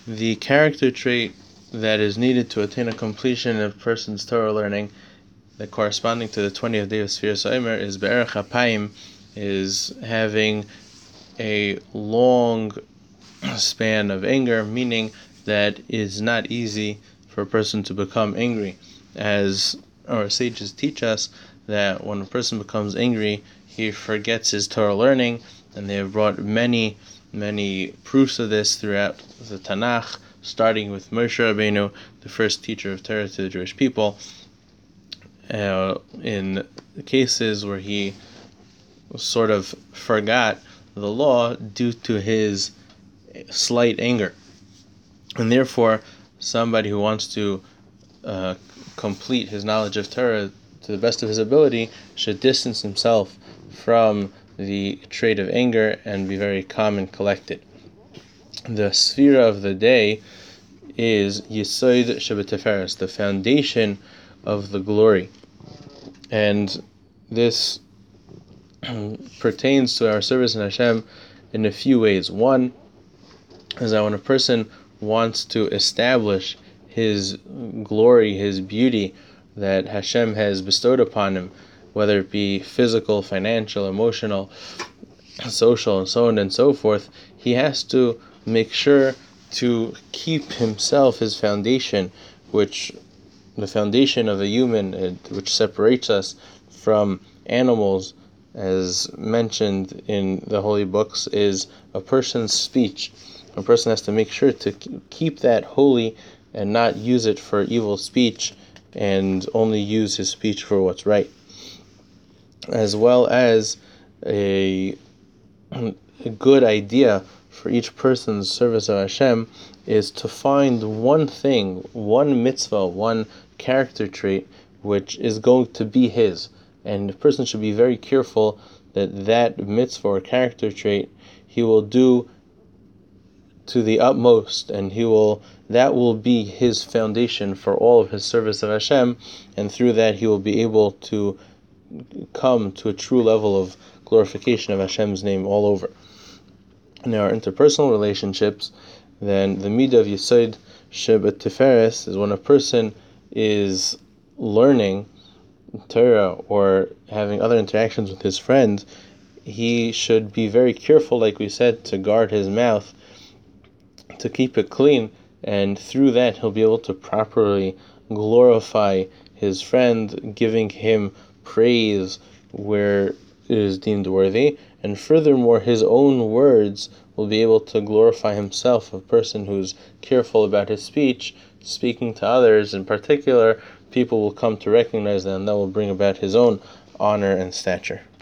The character trait that is needed to attain a completion of a person's Torah learning, that corresponding to the 20th day of Sfiras HaOmer, is Be'erech HaPayim, is having a long span of anger, meaning that it is not easy for a person to become angry. As our sages teach us, that when a person becomes angry, he forgets his Torah learning, and they have brought many proofs of this throughout the Tanakh, starting with Moshe Rabbeinu, the first teacher of Torah to the Jewish people, in cases where he sort of forgot the law due to his slight anger. And therefore, somebody who wants to complete his knowledge of Torah to the best of his ability should distance himself from the trait of anger and be very calm and collected. The Sfira of the day is Yesod Shebetiferes, the foundation of the glory. And this pertains to our service in Hashem in a few ways. One is that when a person wants to establish his glory, his beauty that Hashem has bestowed upon him, whether it be physical, financial, emotional, social, and so on and so forth, he has to make sure to keep himself, his foundation, which the foundation of a human, which separates us from animals, as mentioned in the holy books, is a person's speech. A person has to make sure to keep that holy and not use it for evil speech, and only use his speech for what's right. As well as a good idea for each person's service of Hashem is to find one thing, one mitzvah, one character trait which is going to be his. And the person should be very careful that mitzvah or character trait he will do to the utmost, and that will be his foundation for all of his service of Hashem, and through that he will be able to come to a true level of glorification of Hashem's name all over. In our interpersonal relationships, then the midah of Yesod Shebetiferes is when a person is learning Torah or having other interactions with his friends, he should be very careful, like we said, to guard his mouth, to keep it clean, and through that he'll be able to properly glorify his friend, giving him praise where it is deemed worthy, and furthermore his own words will be able to glorify himself. A person who's careful about his speech, speaking to others in particular, people will come to recognize that, and that will bring about his own honor and stature.